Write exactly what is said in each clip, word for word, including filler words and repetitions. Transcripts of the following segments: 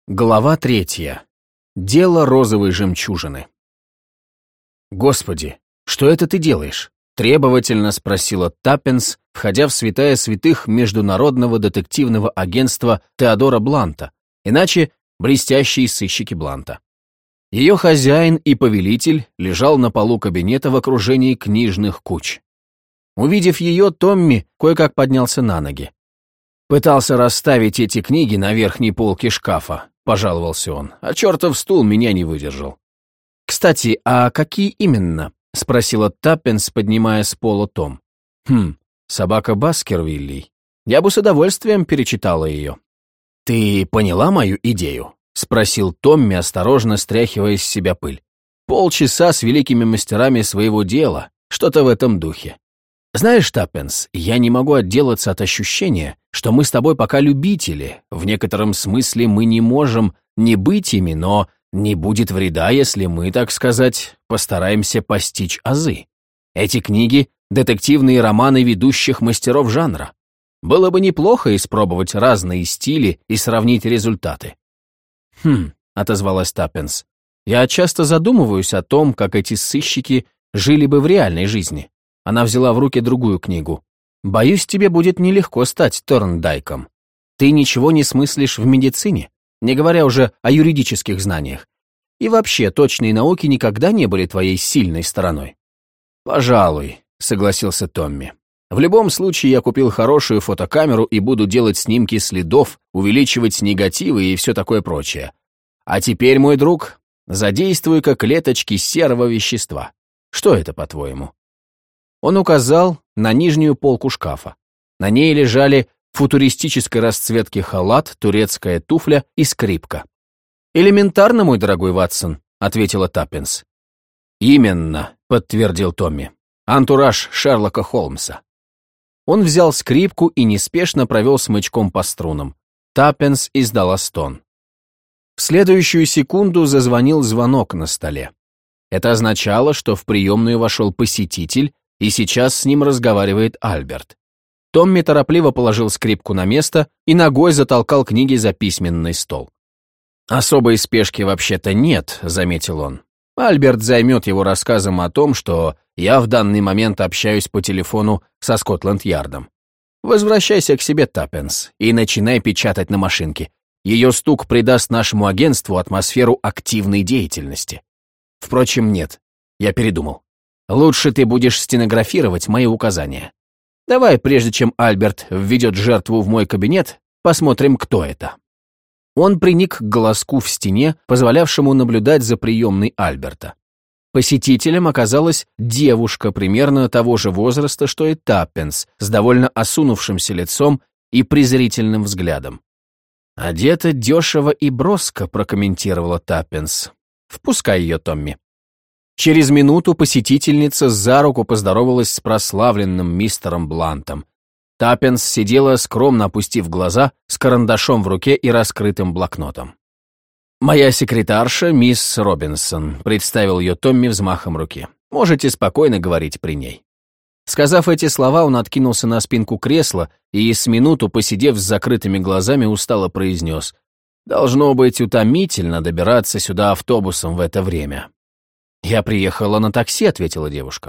Глава третья. Дело розовой жемчужины. «Господи, что это ты делаешь?» — требовательно спросила Таппенс, входя в святая святых Международного детективного агентства Теодора Бланта, иначе блестящие сыщики Бланта. Ее хозяин и повелитель лежал на полу кабинета в окружении книжных куч. Увидев ее, Томми кое-как поднялся на ноги. «Пытался расставить эти книги на верхней полке шкафа», — пожаловался он, — «а чертов стул меня не выдержал». «Кстати, а какие именно?» — спросила Таппенс, поднимая с пола том. «Хм, собака Баскервилей. Я бы с удовольствием перечитала ее». «Ты поняла мою идею?» — спросил Томми, осторожно стряхивая с себя пыль. «Полчаса с великими мастерами своего дела, что-то в этом духе. Знаешь, Таппенс, я не могу отделаться от ощущения, что мы с тобой пока любители, в некотором смысле мы не можем не быть ими, но не будет вреда, если мы, так сказать, постараемся постичь азы. Эти книги — детективные романы ведущих мастеров жанра. Было бы неплохо испробовать разные стили и сравнить результаты». «Хм», — отозвалась Таппенс, — «я часто задумываюсь о том, как эти сыщики жили бы в реальной жизни». Она взяла в руки другую книгу. «Боюсь, тебе будет нелегко стать Торндайком. Ты ничего не смыслишь в медицине, не говоря уже о юридических знаниях. И вообще, точные науки никогда не были твоей сильной стороной». «Пожалуй», — согласился Томми. «В любом случае, я купил хорошую фотокамеру и буду делать снимки следов, увеличивать негативы и все такое прочее. А теперь, мой друг, задействуй-ка клеточки серого вещества. Что это, по-твоему?» Он указал на нижнюю полку шкафа. На ней лежали футуристической расцветки халат, турецкая туфля и скрипка. «Элементарно, мой дорогой Ватсон», — ответила Таппенс. «Именно», — подтвердил Томми. «Антураж Шерлока Холмса». Он взял скрипку и неспешно провел смычком по струнам. Таппенс издала стон. В следующую секунду зазвонил звонок на столе. Это означало, что в приемную вошел посетитель, и сейчас с ним разговаривает Альберт. Томми торопливо положил скрипку на место и ногой затолкал книги за письменный стол. «Особой спешки вообще-то нет», — заметил он. «Альберт займет его рассказом о том, что я в данный момент общаюсь по телефону со Скотланд-Ярдом. Возвращайся к себе, Таппенс, и начинай печатать на машинке. Ее стук придаст нашему агентству атмосферу активной деятельности. Впрочем, нет, я передумал. Лучше ты будешь стенографировать мои указания. Давай, прежде чем Альберт введет жертву в мой кабинет, посмотрим, кто это». Он приник к глазку в стене, позволявшему наблюдать за приемной Альберта. Посетителем оказалась девушка примерно того же возраста, что и Таппенс, с довольно осунувшимся лицом и презрительным взглядом. «Одета дешево и броско», — прокомментировала Таппенс. «Впускай ее, Томми». Через минуту посетительница за руку поздоровалась с прославленным мистером Блантом. Таппенс сидела, скромно опустив глаза, с карандашом в руке и раскрытым блокнотом. «Моя секретарша, мисс Робинсон», — представил ее Томми взмахом руки. «Можете спокойно говорить при ней». Сказав эти слова, он откинулся на спинку кресла и, с минуту посидев с закрытыми глазами, устало произнес: «Должно быть утомительно добираться сюда автобусом в это время». «Я приехала на такси», — ответила девушка.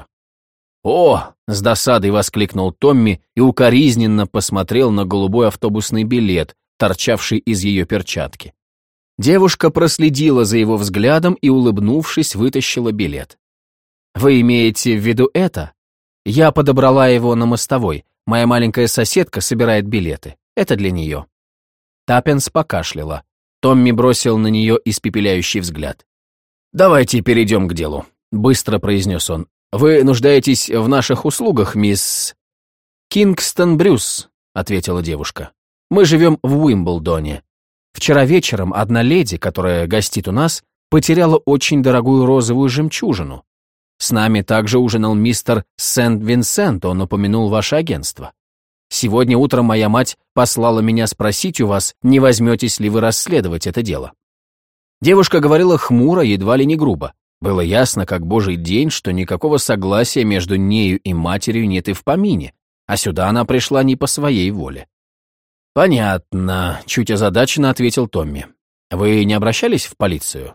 «О!» — с досадой воскликнул Томми и укоризненно посмотрел на голубой автобусный билет, торчавший из ее перчатки. Девушка проследила за его взглядом и, улыбнувшись, вытащила билет. «Вы имеете в виду это? Я подобрала его на мостовой. Моя маленькая соседка собирает билеты. Это для нее». Таппенс покашляла. Томми бросил на нее испепеляющий взгляд. «Давайте перейдем к делу», — быстро произнес он. «Вы нуждаетесь в наших услугах, мисс...» «Кингстон Брюс», — ответила девушка. «Мы живем в Уимблдоне. Вчера вечером одна леди, которая гостит у нас, потеряла очень дорогую розовую жемчужину. С нами также ужинал мистер Сент-Винсент, он упомянул ваше агентство. Сегодня утром моя мать послала меня спросить у вас, не возьметесь ли вы расследовать это дело». Девушка говорила хмуро, едва ли не грубо. Было ясно, как божий день, что никакого согласия между нею и матерью нет и в помине, а сюда она пришла не по своей воле. «Понятно», — чуть озадаченно ответил Томми. Вы не обращались в полицию?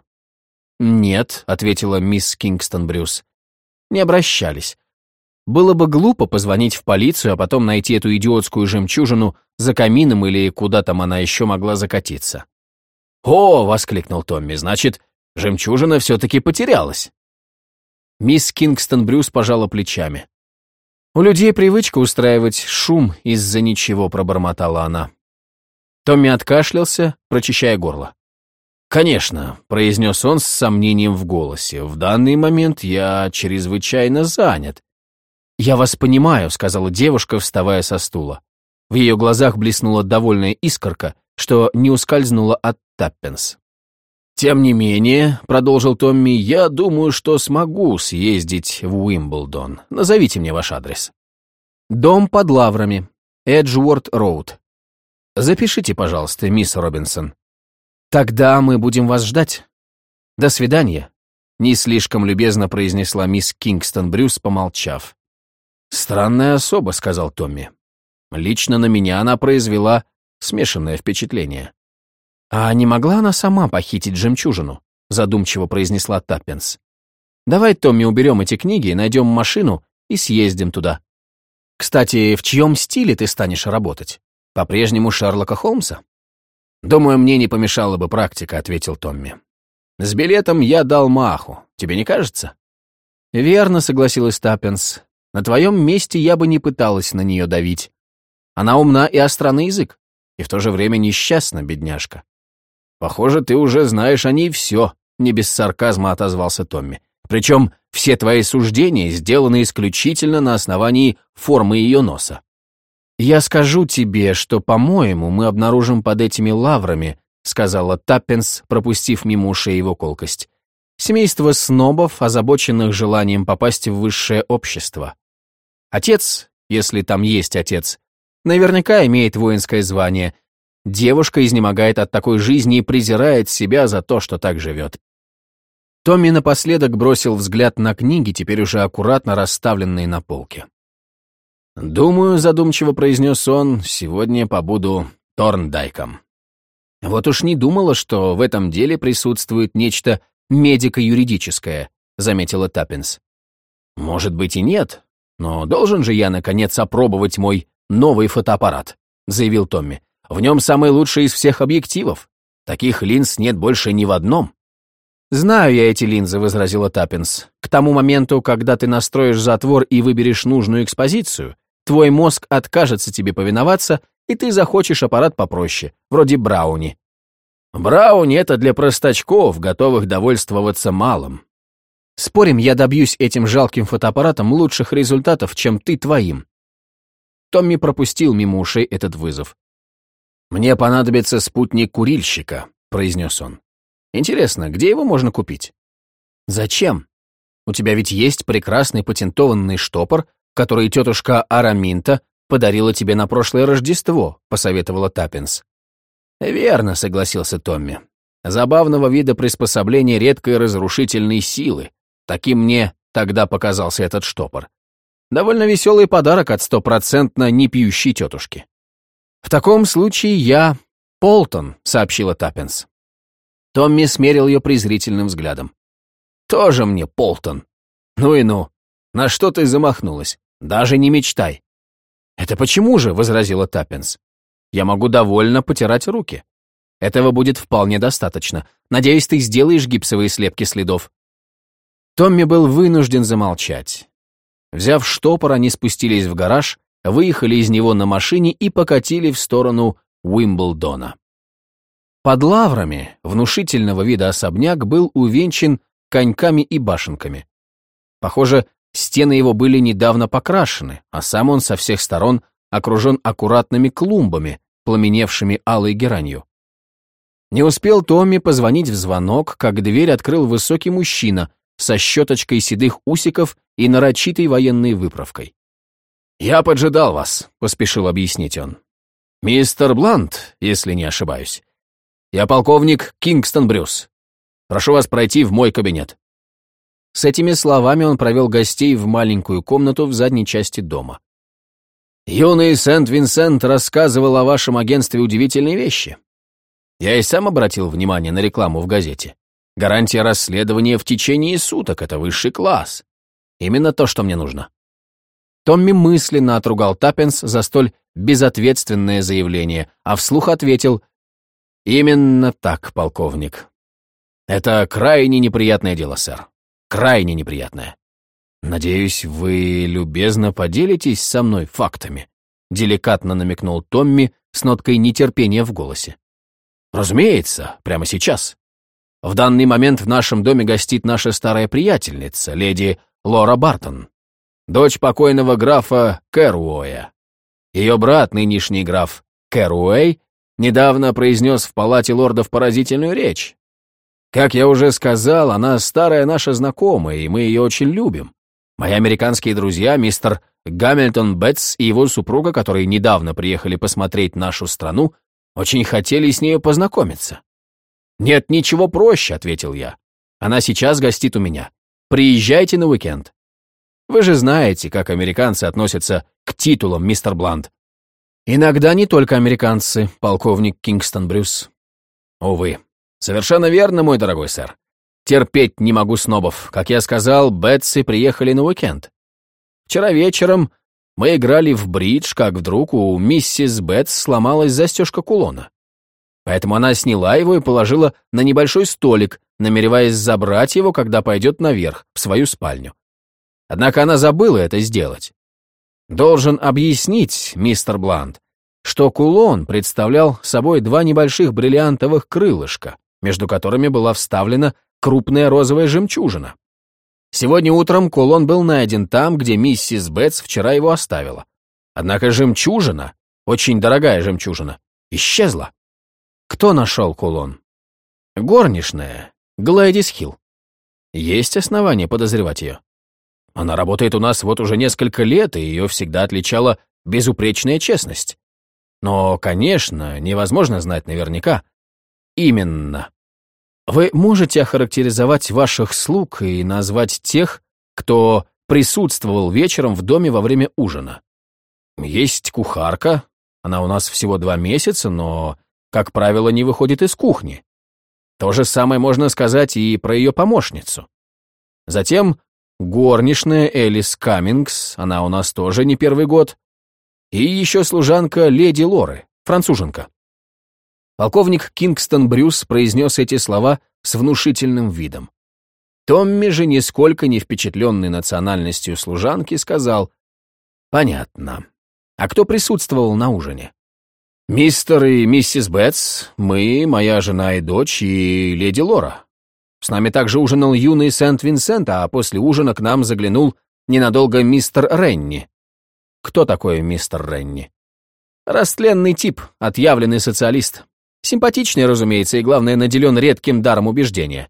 Нет, ответила мисс Кингстон Брюс. Не обращались. Было бы глупо позвонить в полицию, а потом найти эту идиотскую жемчужину за камином или куда там она еще могла закатиться. «О!» — воскликнул Томми. «Значит, жемчужина все-таки потерялась». Мисс Кингстон Брюс пожала плечами. «У людей привычка устраивать шум из-за ничего», — пробормотала она. Томми откашлялся, прочищая горло. «Конечно», — произнес он с сомнением в голосе, — «в данный момент я чрезвычайно занят». «Я вас понимаю», — сказала девушка, вставая со стула. В ее глазах блеснула довольная искорка, что не ускользнула от Таппенс. «Тем не менее», — продолжил Томми, — «я думаю, что смогу съездить в Уимблдон. Назовите мне ваш адрес». «Дом под Лаврами, Эджуорт-Роуд». «Запишите, пожалуйста, мисс Робинсон». «Тогда мы будем вас ждать. До свидания», — не слишком любезно произнесла мисс Кингстон Брюс, помолчав. «Странная особа», — сказал Томми. «Лично на меня она произвела смешанное впечатление». «А не могла она сама похитить жемчужину?» — задумчиво произнесла Таппенс. «Давай, Томми, уберем эти книги, найдем машину и съездим туда. Кстати, в чьем стиле ты станешь работать? По-прежнему Шерлока Холмса?» «Думаю, мне не помешала бы практика», — ответил Томми. «С билетом я дал маху, тебе не кажется?» «Верно», — согласилась Таппенс. «На твоем месте я бы не пыталась на нее давить. Она умна и остра на язык, и в то же время несчастна, бедняжка». «Похоже, ты уже знаешь о ней все», — не без сарказма отозвался Томми. «Причем все твои суждения сделаны исключительно на основании формы ее носа». «Я скажу тебе, что, по-моему, мы обнаружим под этими лаврами», — сказала Таппенс, пропустив мимо ушей его колкость, «семейство снобов, озабоченных желанием попасть в высшее общество. Отец, если там есть отец, наверняка имеет воинское звание. Девушка изнемогает от такой жизни и презирает себя за то, что так живет». Томми напоследок бросил взгляд на книги, теперь уже аккуратно расставленные на полке. «Думаю», — задумчиво произнес он, — «сегодня побуду Торндайком». «Вот уж не думала, что в этом деле присутствует нечто медико-юридическое», — заметила Таппенс. «Может быть и нет, но должен же я, наконец, опробовать мой новый фотоаппарат», — заявил Томми. «В нем самый лучший из всех объективов. Таких линз нет больше ни в одном». «Знаю я эти линзы», — возразила Таппенс. «К тому моменту, когда ты настроишь затвор и выберешь нужную экспозицию, твой мозг откажется тебе повиноваться, и ты захочешь аппарат попроще, вроде Брауни». «Брауни — это для простачков, готовых довольствоваться малым». «Спорим, я добьюсь этим жалким фотоаппаратом лучших результатов, чем ты твоим». Томми пропустил мимо ушей этот вызов. «Мне понадобится спутник курильщика», — произнес он. «Интересно, где его можно купить?» «Зачем? У тебя ведь есть прекрасный патентованный штопор, который тетушка Араминта подарила тебе на прошлое Рождество», — посоветовала Таппенс. «Верно», — согласился Томми. «Забавного вида приспособления редкой разрушительной силы. Таким мне тогда показался этот штопор. Довольно веселый подарок от стопроцентно не пьющей тетушки». «В таком случае я Полтон», — сообщила Таппенс. Томми смерил ее презрительным взглядом. «Тоже мне Полтон. Ну и ну. На что ты замахнулась? Даже не мечтай». «Это почему же?» — возразила Таппенс. «Я могу довольно потирать руки. Этого будет вполне достаточно. Надеюсь, ты сделаешь гипсовые слепки следов». Томми был вынужден замолчать. Взяв штопор, они спустились в гараж, выехали из него на машине и покатили в сторону Уимблдона. Под лаврами внушительного вида особняк был увенчан коньками и башенками. Похоже, стены его были недавно покрашены, а сам он со всех сторон окружен аккуратными клумбами, пламеневшими алой геранью. Не успел Томми позвонить в звонок, как дверь открыл высокий мужчина со щеточкой седых усиков и нарочитой военной выправкой. «Я поджидал вас», — поспешил объяснить он. «Мистер Блант, если не ошибаюсь. Я полковник Кингстон Брюс. Прошу вас пройти в мой кабинет». С этими словами он провел гостей в маленькую комнату в задней части дома. «Юный Сент-Винсент рассказывал о вашем агентстве удивительные вещи. Я и сам обратил внимание на рекламу в газете. Гарантия расследования в течение суток — это высший класс. Именно то, что мне нужно». Томми мысленно отругал Таппинс за столь безответственное заявление, а вслух ответил: «Именно так, полковник. Это крайне неприятное дело, сэр. Крайне неприятное. Надеюсь, вы любезно поделитесь со мной фактами», — деликатно намекнул Томми с ноткой нетерпения в голосе. «Разумеется, прямо сейчас. В данный момент в нашем доме гостит наша старая приятельница, леди Лора Бартон, дочь покойного графа Кэруэя. Ее брат, нынешний граф Кэруэй, недавно произнес в палате лордов поразительную речь. Как я уже сказал, она старая наша знакомая, и мы ее очень любим. Мои американские друзья, мистер Гамильтон Бетс и его супруга, которые недавно приехали посмотреть нашу страну, очень хотели с нею познакомиться». «Нет, ничего проще», — ответил я. «Она сейчас гостит у меня. Приезжайте на уикенд. Вы же знаете, как американцы относятся к титулам, мистер Блант». «Иногда не только американцы, полковник Кингстон Брюс». «Увы. Совершенно верно, мой дорогой сэр. Терпеть не могу снобов. Как я сказал, Бетси приехали на уикенд. Вчера вечером мы играли в бридж, как вдруг у миссис Бетс сломалась застежка кулона. Поэтому она сняла его и положила на небольшой столик, намереваясь забрать его, когда пойдет наверх, в свою спальню. Однако она забыла это сделать. Должен объяснить, мистер Блант, что кулон представлял собой два небольших бриллиантовых крылышка, между которыми была вставлена крупная розовая жемчужина. Сегодня утром кулон был найден там, где миссис Бетс вчера его оставила. Однако жемчужина, очень дорогая жемчужина, исчезла. Кто нашел кулон? Горничная, Глэдис Хилл. Есть основания подозревать ее. Она работает у нас вот уже несколько лет, и ее всегда отличала безупречная честность. Но, конечно, невозможно знать наверняка. Именно. Вы можете охарактеризовать ваших слуг и назвать тех, кто присутствовал вечером в доме во время ужина? Есть кухарка, она у нас всего два месяца, но, как правило, не выходит из кухни. То же самое можно сказать и про ее помощницу. Затем горничная Элис Каммингс, она у нас тоже не первый год. И еще служанка леди Лоры, француженка. Полковник Кингстон Брюс произнес эти слова с внушительным видом. Томми же, нисколько не впечатленный национальностью служанки, сказал: «Понятно. А кто присутствовал на ужине?» «Мистер и миссис Бетс, мы, моя жена и дочь, и леди Лора. С нами также ужинал юный Сент-Винсент, а после ужина к нам заглянул ненадолго мистер Ренни». «Кто такой мистер Ренни?» «Растленный тип, отъявленный социалист. Симпатичный, разумеется, и, главное, наделен редким даром убеждения.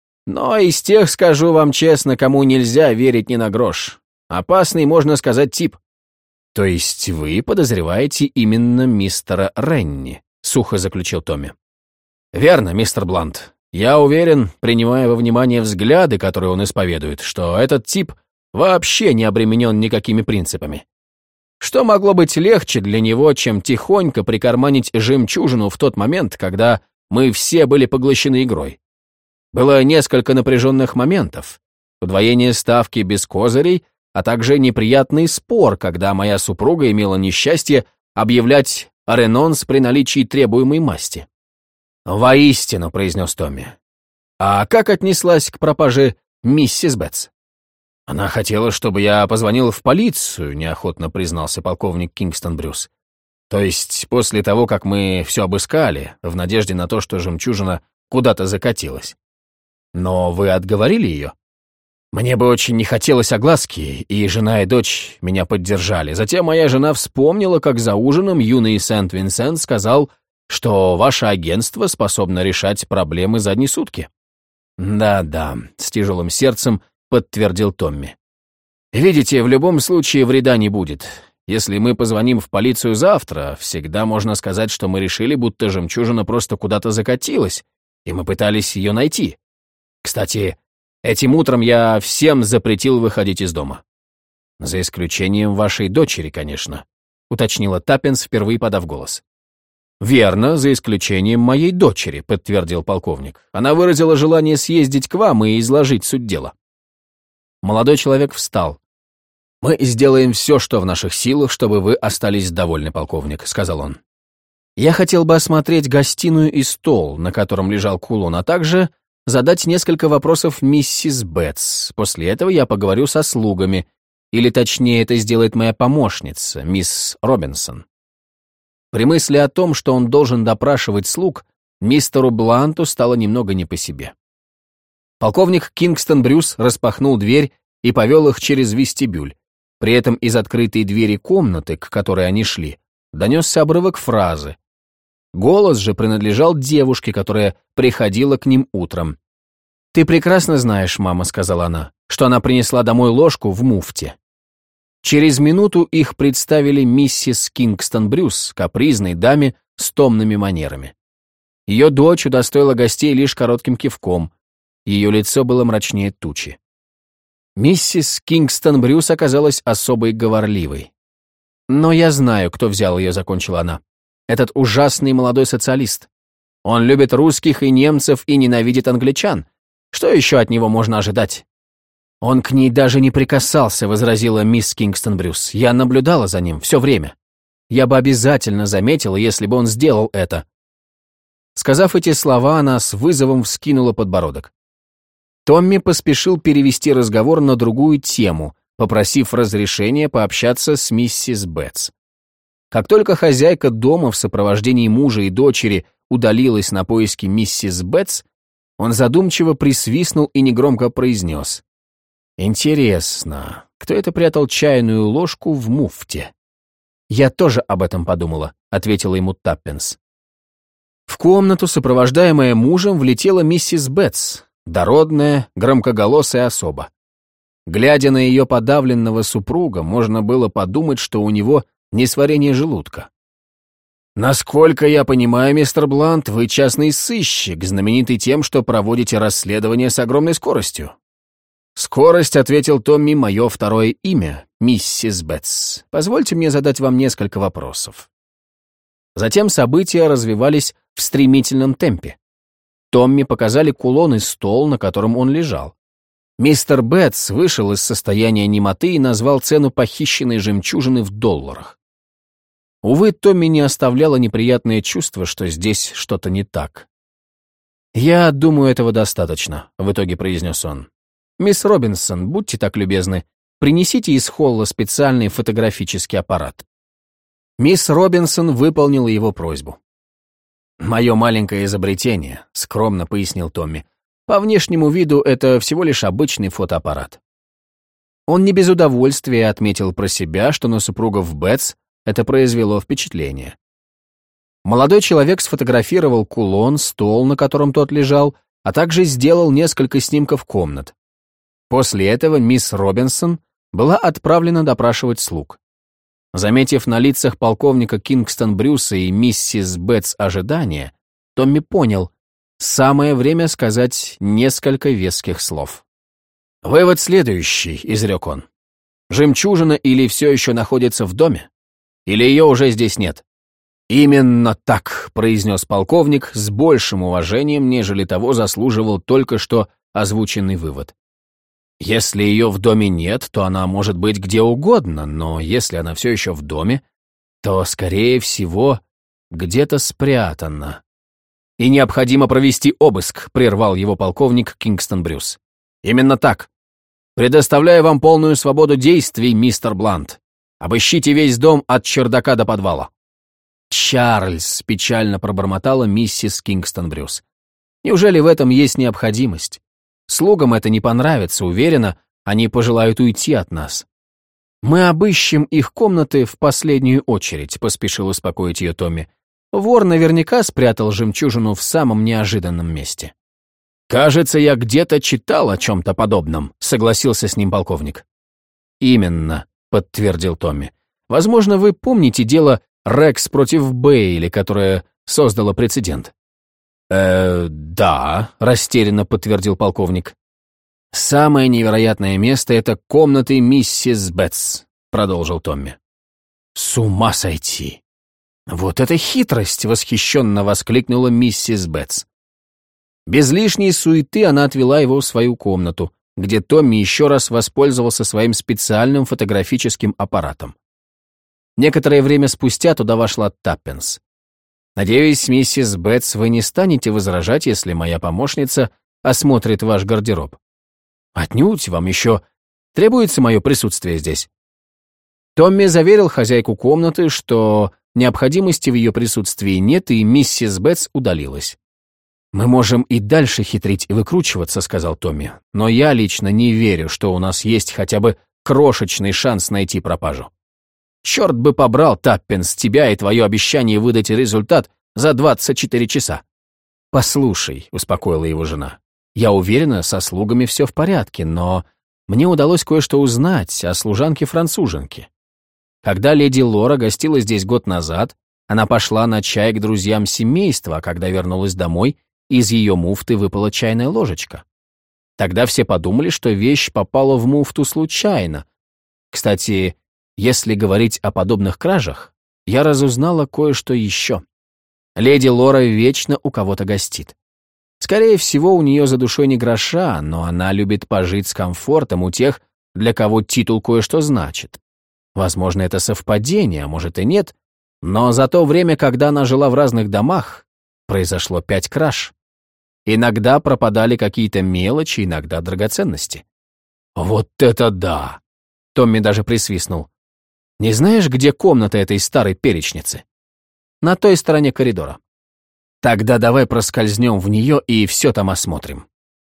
Но из тех, скажу вам честно, кому нельзя верить ни на грош. Опасный, можно сказать, тип». «То есть вы подозреваете именно мистера Ренни?» — сухо заключил Томми. «Верно, мистер Блант. Я уверен, принимая во внимание взгляды, которые он исповедует, что этот тип вообще не обременен никакими принципами. Что могло быть легче для него, чем тихонько прикарманить жемчужину в тот момент, когда мы все были поглощены игрой? Было несколько напряженных моментов, удвоение ставки без козырей, а также неприятный спор, когда моя супруга имела несчастье объявлять ренонс при наличии требуемой масти». «Воистину», — произнес Томми. «А как отнеслась к пропаже миссис Бетс?» «Она хотела, чтобы я позвонил в полицию», — неохотно признался полковник Кингстон Брюс. «То есть после того, как мы все обыскали, в надежде на то, что жемчужина куда-то закатилась. Но вы отговорили ее?» «Мне бы очень не хотелось огласки, и жена и дочь меня поддержали. Затем моя жена вспомнила, как за ужином юный Сент-Винсент сказал, что ваше агентство способно решать проблемы за одни сутки». «Да-да», — с тяжелым сердцем подтвердил Томми. «Видите, в любом случае вреда не будет. Если мы позвоним в полицию завтра, всегда можно сказать, что мы решили, будто жемчужина просто куда-то закатилась, и мы пытались ее найти. Кстати, этим утром я всем запретил выходить из дома. За исключением вашей дочери, конечно», — уточнила Таппинс, впервые подав голос. «Верно, за исключением моей дочери», — подтвердил полковник. «Она выразила желание съездить к вам и изложить суть дела». Молодой человек встал. «Мы сделаем все, что в наших силах, чтобы вы остались довольны, полковник», — сказал он. «Я хотел бы осмотреть гостиную и стол, на котором лежал кулон, а также задать несколько вопросов миссис Бетс. После этого я поговорю со слугами, или точнее это сделает моя помощница, мисс Робинсон». При мысли о том, что он должен допрашивать слуг, мистеру Бланту стало немного не по себе. Полковник Кингстон Брюс распахнул дверь и повел их через вестибюль. При этом из открытой двери комнаты, к которой они шли, донесся обрывок фразы. Голос же принадлежал девушке, которая приходила к ним утром. «Ты прекрасно знаешь, мама», — сказала она, что она принесла домой ложку в муфте. Через минуту их представили миссис Кингстон Брюс, капризной даме с томными манерами. Ее дочь удостоила гостей лишь коротким кивком. Ее лицо было мрачнее тучи. Миссис Кингстон Брюс оказалась особой говорливой. «Но я знаю, кто взял ее», — закончила она. «Этот ужасный молодой социалист. Он любит русских и немцев и ненавидит англичан. Что еще от него можно ожидать?» «Он к ней даже не прикасался», — возразила мисс Кингстон Брюс. «Я наблюдала за ним все время. Я бы обязательно заметила, если бы он сделал это». Сказав эти слова, она с вызовом вскинула подбородок. Томми поспешил перевести разговор на другую тему, попросив разрешения пообщаться с миссис Бетс. Как только хозяйка дома в сопровождении мужа и дочери удалилась на поиски миссис Бетс, он задумчиво присвистнул и негромко произнес: «Интересно, кто это прятал чайную ложку в муфте?» «Я тоже об этом подумала», — ответила ему Таппенс. В комнату, сопровождаемая мужем, влетела миссис Бетс, дородная, громкоголосая особа. Глядя на ее подавленного супруга, можно было подумать, что у него несварение желудка. «Насколько я понимаю, мистер Блант, вы частный сыщик, знаменитый тем, что проводите расследование с огромной скоростью». «Скорость», — ответил Томми, — «мое второе имя, миссис Бетс. Позвольте мне задать вам несколько вопросов». Затем события развивались в стремительном темпе. Томми показали кулон и стол, на котором он лежал. Мистер Бетс вышел из состояния немоты и назвал цену похищенной жемчужины в долларах. Увы, Томми не оставляло неприятное чувство, что здесь что-то не так. «Я думаю, этого достаточно», — в итоге произнес он. «Мисс Робинсон, будьте так любезны, принесите из холла специальный фотографический аппарат». Мисс Робинсон выполнила его просьбу. «Мое маленькое изобретение», — скромно пояснил Томми. «По внешнему виду это всего лишь обычный фотоаппарат». Он не без удовольствия отметил про себя, что на супругов Бетс это произвело впечатление. Молодой человек сфотографировал кулон, стол, на котором тот лежал, а также сделал несколько снимков комнат. После этого мисс Робинсон была отправлена допрашивать слуг. Заметив на лицах полковника Кингстон Брюса и миссис Бетс ожидание, Томми понял, самое время сказать несколько веских слов. «Вывод следующий», — изрек он. «Жемчужина или все еще находится в доме, или ее уже здесь нет?» «Именно так», — произнес полковник с большим уважением, нежели того заслуживал только что озвученный вывод. «Если ее в доме нет, то она может быть где угодно, но если она все еще в доме, то, скорее всего, где-то спрятана». «И необходимо провести обыск», — прервал его полковник Кингстон Брюс. «Именно так. Предоставляю вам полную свободу действий, мистер Блант. Обыщите весь дом от чердака до подвала». «Чарльз», — печально пробормотала миссис Кингстон Брюс. «Неужели в этом есть необходимость? Слугам это не понравится, уверена, они пожелают уйти от нас». «Мы обыщем их комнаты в последнюю очередь», — поспешил успокоить ее Томми. «Вор наверняка спрятал жемчужину в самом неожиданном месте». «Кажется, я где-то читал о чем-то подобном», — согласился с ним полковник. «Именно», — подтвердил Томми. «Возможно, вы помните дело Рекс против Бейли, которое создало прецедент». «Э, да», — растерянно подтвердил полковник. «Самое невероятное место — это комнаты миссис Бетс», — продолжил Томми. «С ума сойти! «Вот это хитрость!» — восхищенно воскликнула миссис Бетс. Без лишней суеты она отвела его в свою комнату, где Томми еще раз воспользовался своим специальным фотографическим аппаратом. Некоторое время спустя туда вошла Таппенс. «Надеюсь, миссис Бетс, вы не станете возражать, если моя помощница осмотрит ваш гардероб. Отнюдь, вам еще требуется мое присутствие здесь». Томми заверил хозяйку комнаты, что необходимости в ее присутствии нет, и миссис Бетс удалилась. «Мы можем и дальше хитрить и выкручиваться», — сказал Томми, «но я лично не верю, что у нас есть хотя бы крошечный шанс найти пропажу. Черт бы побрал, Таппенс, тебя и твое обещание выдать результат за двадцать четыре часа». «Послушай», — успокоила его жена, «я уверена, со слугами все в порядке, но мне удалось кое-что узнать о служанке-француженке. Когда леди Лора гостила здесь год назад, она пошла на чай к друзьям семейства, а когда вернулась домой, из ее муфты выпала чайная ложечка. Тогда все подумали, что вещь попала в муфту случайно. Кстати, если говорить о подобных кражах, я разузнала кое-что еще. Леди Лора вечно у кого-то гостит. Скорее всего, у нее за душой не гроша, но она любит пожить с комфортом у тех, для кого титул кое-что значит. Возможно, это совпадение, а может и нет, но за то время, когда она жила в разных домах, произошло пять краж. Иногда пропадали какие-то мелочи, иногда драгоценности. «Вот это да!» Томми даже присвистнул. «Не знаешь, где комната этой старой перечницы?» «На той стороне коридора». «Тогда давай проскользнем в нее и все там осмотрим».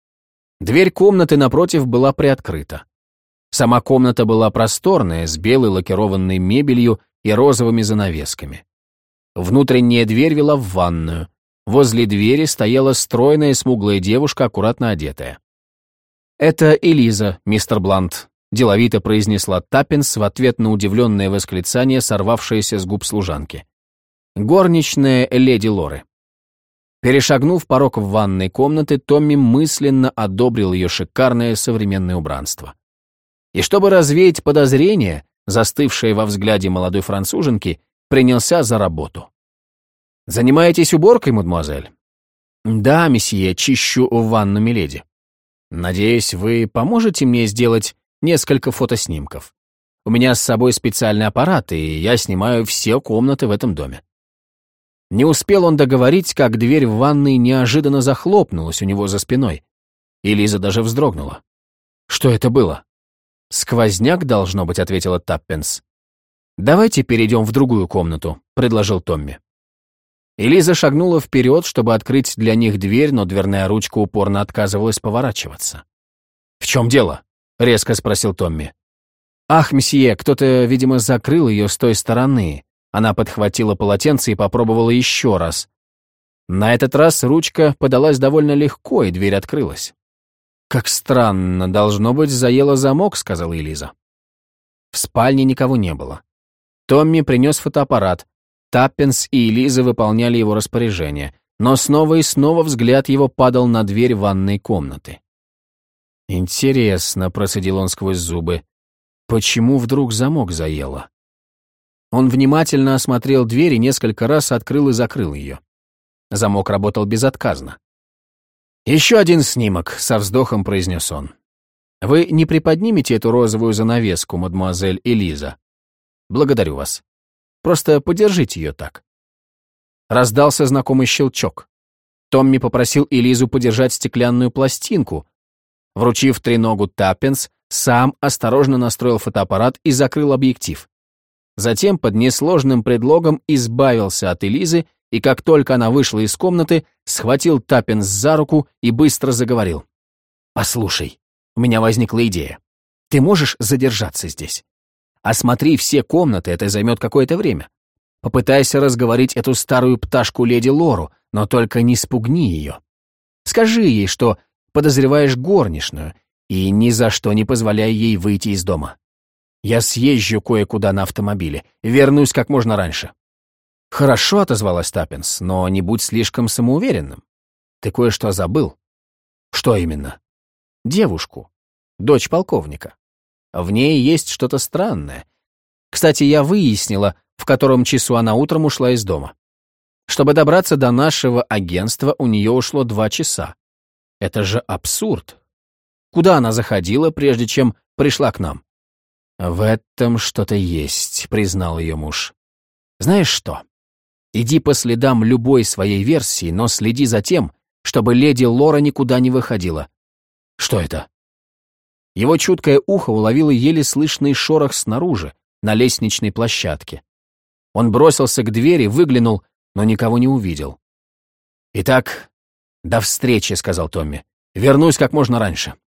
Дверь комнаты напротив была приоткрыта. Сама комната была просторная, с белой лакированной мебелью и розовыми занавесками. Внутренняя дверь вела в ванную. Возле двери стояла стройная смуглая девушка, аккуратно одетая. «Это Элиза, мистер Блант», — деловито произнесла Таппенс в ответ на удивленное восклицание, сорвавшееся с губ служанки. «Горничная леди Лоры». Перешагнув порог в ванной комнаты, Томми мысленно одобрил ее шикарное современное убранство. И чтобы развеять подозрения, застывшие во взгляде молодой француженки, принялся за работу. «Занимаетесь уборкой, мадемуазель?» «Да, месье, чищу ванну миледи. Надеюсь, вы поможете мне сделать несколько фотоснимков. У меня с собой специальный аппарат, и я снимаю все комнаты в этом доме». Не успел он договорить, как дверь в ванной неожиданно захлопнулась у него за спиной. И Лиза даже вздрогнула. «Что это было?» «Сквозняк, должно быть», — ответила Таппенс. «Давайте перейдем в другую комнату», — предложил Томми. Элиза шагнула вперед, чтобы открыть для них дверь, но дверная ручка упорно отказывалась поворачиваться. «В чем дело?» — резко спросил Томми. «Ах, месье, кто-то, видимо, закрыл ее с той стороны». Она подхватила полотенце и попробовала еще раз. На этот раз ручка подалась довольно легко, и дверь открылась. «Как странно, должно быть, заело замок», — сказала Элиза. В спальне никого не было. Томми принес фотоаппарат. Таппенс и Элиза выполняли его распоряжение, но снова и снова взгляд его падал на дверь ванной комнаты. «Интересно», — процедил он сквозь зубы, — «почему вдруг замок заело?» Он внимательно осмотрел дверь и несколько раз открыл и закрыл ее. Замок работал безотказно. «Еще один снимок», — со вздохом произнес он. «Вы не приподнимете эту розовую занавеску, мадемуазель Элиза? Благодарю вас. Просто подержите ее так». Раздался знакомый щелчок. Томми попросил Элизу подержать стеклянную пластинку. Вручив треногу Таппенс, сам осторожно настроил фотоаппарат и закрыл объектив. Затем под несложным предлогом избавился от Элизы, и как только она вышла из комнаты, схватил Таппенс за руку и быстро заговорил. «Послушай, у меня возникла идея. Ты можешь задержаться здесь? Осмотри все комнаты, это займет какое-то время. Попытайся разговорить эту старую пташку леди Лору, но только не спугни ее. Скажи ей, что подозреваешь горничную, и ни за что не позволяй ей выйти из дома. Я съезжу кое-куда на автомобиле, вернусь как можно раньше». «Хорошо», — отозвалась Таппенс, — «но не будь слишком самоуверенным. Ты кое-что забыл». «Что именно?» «Девушку. Дочь полковника. В ней есть что-то странное. Кстати, я выяснила, в котором часу она утром ушла из дома. Чтобы добраться до нашего агентства, у нее ушло два часа. Это же абсурд. Куда она заходила, прежде чем пришла к нам? В этом что-то есть, признал ее муж. Знаешь что? Иди по следам любой своей версии, но следи за тем, чтобы леди Лора никуда не выходила. Что это? Его чуткое ухо уловило еле слышный шорох снаружи, на лестничной площадке. Он бросился к двери, выглянул, но никого не увидел. «Итак, до встречи», — сказал Томми. «Вернусь как можно раньше».